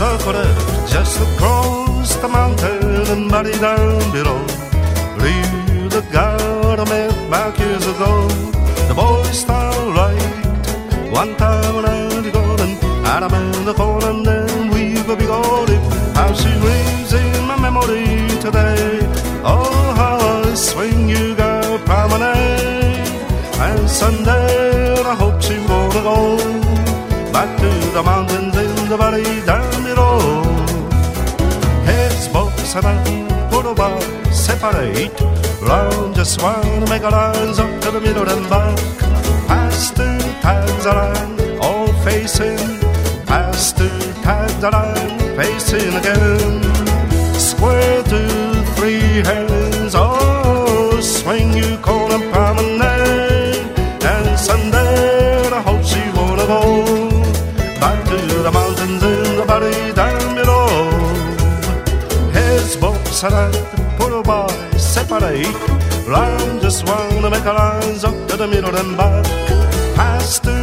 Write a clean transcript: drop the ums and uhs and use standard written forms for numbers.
circle just across the mountain and body down below. Believe that God I met back years ago. The boys started right one time when I was golden, and I'm in the corner and then we go be golden. How she lives in my memory today. Oh, how I swing you girl promenade. And someday I hope she wanna go back to the mountains in the valley down below. His books and I put a bar separate. Round just wanna make a lines up to the middle and back. Past the tags around, all facing. Past the tags around, facing again. Square to three hands, oh, swing you corner promenade. And someday I hope she wanna go back to the mountains in the valley down below. His books and I put a bar separate. Round just wanna make a lines up to the middle and back. Past the